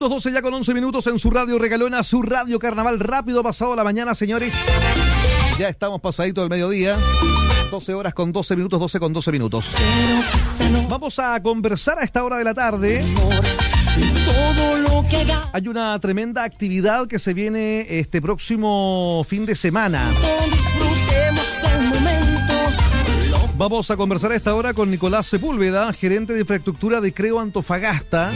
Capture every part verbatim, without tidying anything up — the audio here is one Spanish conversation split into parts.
doce ya con once minutos en su radio Regalona, su radio Carnaval. Rápido pasado la mañana, señores. Ya estamos pasadito del mediodía. doce horas con doce minutos, doce con doce minutos. Vamos a conversar a esta hora de la tarde. Hay una tremenda actividad que se viene este próximo fin de semana. Vamos a conversar a esta hora con Nicolás Sepúlveda, gerente de infraestructura de Creo Antofagasta.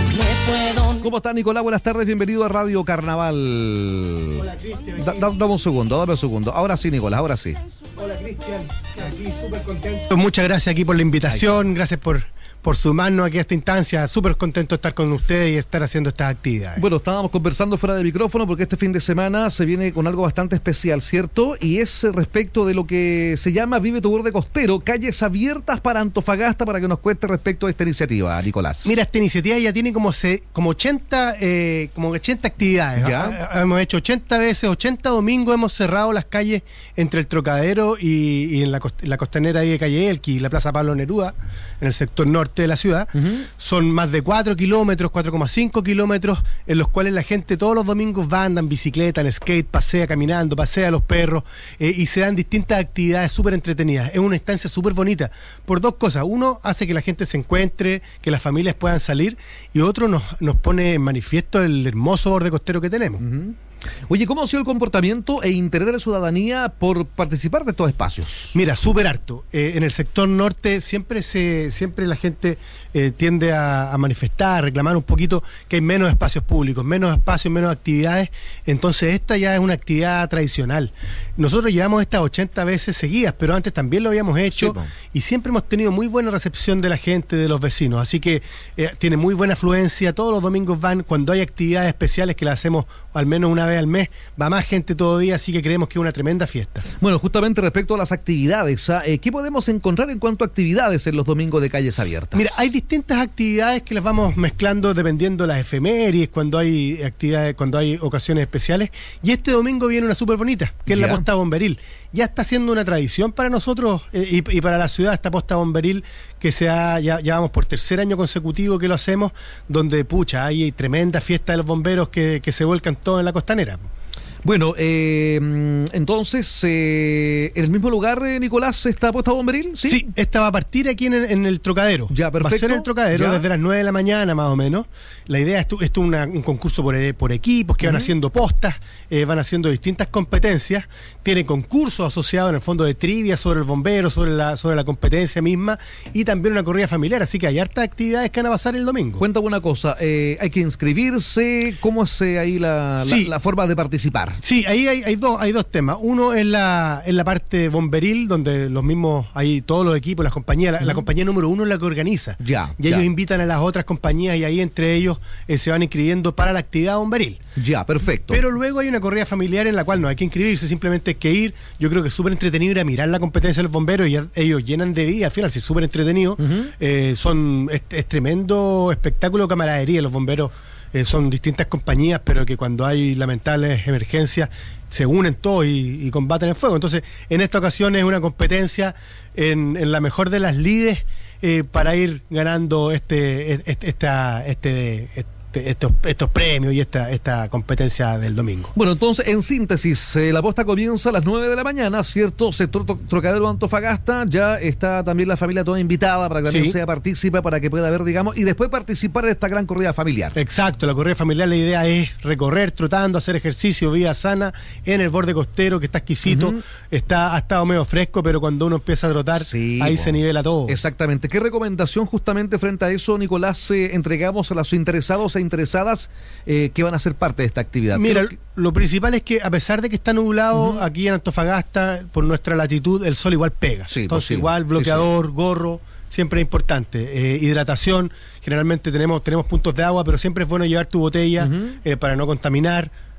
¿Cómo está, Nicolás? Buenas tardes, bienvenido a Radio Carnaval. Hola, Cristian. Da, da, dame un segundo, dame un segundo. Ahora sí, Nicolás, ahora sí. Hola, Cristian. Aquí súper contento. Muchas gracias aquí por la invitación, gracias por... por sumarnos aquí a esta instancia, súper contento de estar con ustedes y estar haciendo estas actividades. Bueno, estábamos conversando fuera de micrófono porque este fin de semana se viene con algo bastante especial, ¿cierto? Y es respecto de lo que se llama Vive tu Borde Costero, calles abiertas para Antofagasta, para que nos cuente respecto a esta iniciativa, Nicolás. Mira, esta iniciativa ya tiene como se, como ochenta eh, como ochenta actividades. ¿Ya? Hemos hecho ochenta veces, ochenta domingos hemos cerrado las calles entre el Trocadero y, y en la, cost, la costanera ahí de Calle Elqui, la Plaza Pablo Neruda, en el sector norte de la ciudad. Uh-huh. Son más de cuatro kilómetros, cuatro coma cinco kilómetros, en los cuales la gente todos los domingos va, anda en bicicleta, en skate, pasea caminando, pasea a los perros, eh, y se dan distintas actividades súper entretenidas. Es una instancia súper bonita, por dos cosas. Uno, hace que la gente se encuentre, que las familias puedan salir, y otro, nos, nos pone en manifiesto el hermoso borde costero que tenemos. Uh-huh. Oye, ¿cómo ha sido el comportamiento e interés de la ciudadanía por participar de estos espacios? Mira, súper harto. Eh, en el sector norte siempre se siempre la gente eh, tiende a, a manifestar, a reclamar un poquito que hay menos espacios públicos, menos espacios, menos actividades. Entonces esta ya es una actividad tradicional. Nosotros llevamos estas ochenta veces seguidas, pero antes también lo habíamos hecho, sí, y siempre hemos tenido muy buena recepción de la gente, de los vecinos. Así que eh, tiene muy buena afluencia. Todos los domingos van, cuando hay actividades especiales que las hacemos al menos una vez al mes, va más gente todo día, así que creemos que es una tremenda fiesta. Bueno, justamente respecto a las actividades, ¿eh? ¿qué podemos encontrar en cuanto a actividades en los domingos de calles abiertas? Mira, hay distintas actividades que las vamos mezclando dependiendo de las efemérides, cuando hay actividades, cuando hay ocasiones especiales, y este domingo viene una súper bonita, que es ya. la posta bomberil. Ya está siendo una tradición para nosotros eh, y, y para la ciudad esta posta bomberil, que se ha, ya, ya vamos por tercer año consecutivo que lo hacemos, donde pucha, hay tremenda fiesta de los bomberos que, que se vuelcan todos en la costanera. Bueno, eh, entonces, eh, ¿en el mismo lugar, eh, Nicolás, está posta bomberil? Sí, sí, esta va a partir aquí en, en el Trocadero. Ya, perfecto. Va a ser en el Trocadero ya. desde las nueve de la mañana, más o menos. La idea es esto es una, un concurso por, por equipos que uh-huh. van haciendo postas, eh, van haciendo distintas competencias. Tiene concursos asociados en el fondo de trivia sobre el bombero, sobre la, sobre la competencia misma, y también una corrida familiar. Así que hay hartas actividades que van a pasar el domingo. Cuéntame una cosa, eh, ¿hay que inscribirse? ¿Cómo es eh, ahí la, sí. la, la forma de participar? Sí, ahí hay, hay, dos, hay dos temas. Uno es la, en la parte bomberil, donde los mismos, hay todos los equipos, las compañías, la, uh-huh. la compañía número uno es la que organiza. Ya, y ya. ellos invitan a las otras compañías y ahí entre ellos eh, se van inscribiendo para la actividad bomberil. Ya, perfecto. Pero luego hay una corrida familiar en la cual no hay que inscribirse, simplemente hay que ir. Yo creo que es súper entretenido ir a mirar la competencia de los bomberos y ya, ellos llenan de vida, al final, sí, es súper entretenido. Uh-huh. Eh, son es, es tremendo espectáculo de camaradería. Los bomberos eh, son distintas compañías, pero que cuando hay lamentables emergencias se unen todos y, y combaten el fuego. Entonces, en esta ocasión es una competencia en, en la mejor de las lides eh, para ir ganando este, este, esta, este, este Estos, estos premios y esta, esta competencia del domingo. Bueno, entonces, en síntesis, eh, la posta comienza a las nueve de la mañana, ¿cierto? Sector Trocadero Antofagasta, ya está también la familia toda invitada para que también sí. sea partícipe, para que pueda ver, digamos, y después participar en esta gran corrida familiar. Exacto, la corrida familiar, la idea es recorrer, trotando, hacer ejercicio, vida sana, en el borde costero, que está exquisito, uh-huh. está, ha estado medio fresco, pero cuando uno empieza a trotar, sí, ahí po. se nivela todo. Exactamente. ¿Qué recomendación justamente frente a eso, Nicolás, eh, entregamos a los interesados interesadas eh, que van a ser parte de esta actividad? Mira, que... lo principal es que a pesar de que está nublado, uh-huh. aquí en Antofagasta, por nuestra latitud, el sol igual pega. Sí, Entonces pues sí. igual bloqueador, sí, sí. gorro, siempre es importante. Eh, hidratación, generalmente tenemos, tenemos puntos de agua, pero siempre es bueno llevar tu botella uh-huh. eh, para no contaminar.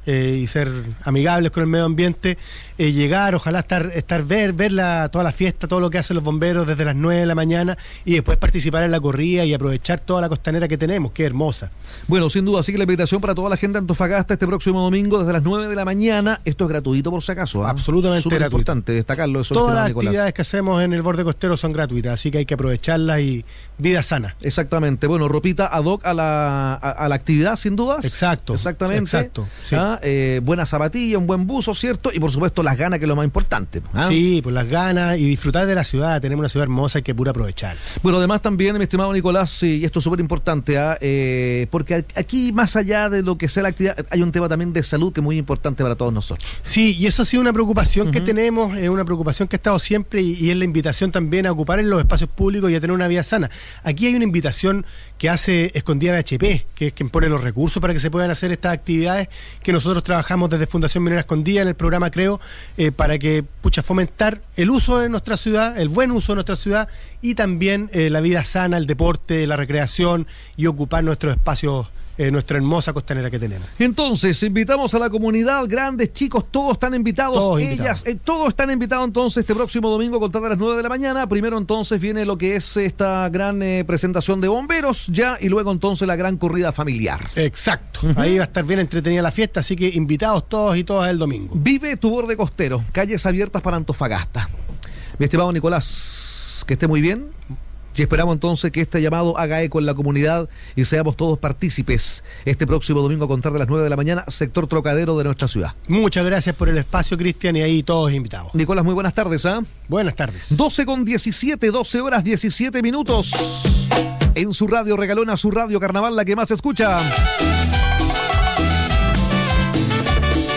eh, y ser amigables con el medio ambiente, eh, llegar, ojalá estar, estar ver, ver la, toda la fiesta, todo lo que hacen los bomberos desde las nueve de la mañana y después participar en la corrida y aprovechar toda la costanera que tenemos, que es hermosa. Bueno, sin duda, así que la invitación para toda la gente de Antofagasta este próximo domingo desde las nueve de la mañana. Esto es gratuito por si acaso. ¿eh? Absolutamente Súper gratuito. Importante destacarlo eso. Todas las Nicolás. actividades que hacemos en el borde costero son gratuitas, así que hay que aprovecharlas y vida sana. Exactamente. Bueno, ropita ad hoc a la, a, a la actividad, sin dudas. Exacto. Exactamente. Exacto. Sí. ¿Ah? Eh, buena zapatilla, un buen buzo, ¿cierto? Y por supuesto las ganas, que es lo más importante. ¿Ah? Sí, pues las ganas y disfrutar de la ciudad. Tenemos una ciudad hermosa, hay que pura aprovechar. Bueno, además también, mi estimado Nicolás, y esto es súper importante, ¿ah? eh, porque aquí, más allá de lo que sea la actividad, hay un tema también de salud que es muy importante para todos nosotros. Sí, y eso ha sido una preocupación Uh-huh. que tenemos, es una preocupación que ha estado siempre y, y es la invitación también a ocupar en los espacios públicos y a tener una vida sana. Aquí hay una invitación que hace Escondida B H P, que es quien pone los recursos para que se puedan hacer estas actividades, que nosotros trabajamos desde Fundación Minera Escondida en el programa Creo, eh, para que, pucha, fomentar el uso de nuestra ciudad, el buen uso de nuestra ciudad y también eh, la vida sana, el deporte, la recreación y ocupar nuestros espacios, eh, nuestra hermosa costanera que tenemos. Entonces, invitamos a la comunidad, grandes, chicos, todos están invitados, Todos ellas, invitados. eh, todos están invitados entonces este próximo domingo a contar a las nueve de la mañana. Primero entonces viene lo que es esta gran eh, presentación de bomberos ya, y luego entonces la gran corrida familiar. Exacto, Uh-huh. ahí va a estar bien entretenida la fiesta, así que invitados todos y todas el domingo. Vive tu borde costero, calles abiertas para Antofagasta. Mi estimado Nicolás, que esté muy bien. Y esperamos entonces que este llamado haga eco en la comunidad y seamos todos partícipes este próximo domingo a contar de las nueve de la mañana, sector Trocadero de nuestra ciudad. Muchas gracias por el espacio, Cristian, y ahí todos invitados. Nicolás, muy buenas tardes, ¿ah? Buenas tardes. doce con diecisiete, doce horas diecisiete minutos. En su radio Regalona, su radio Carnaval, la que más se escucha.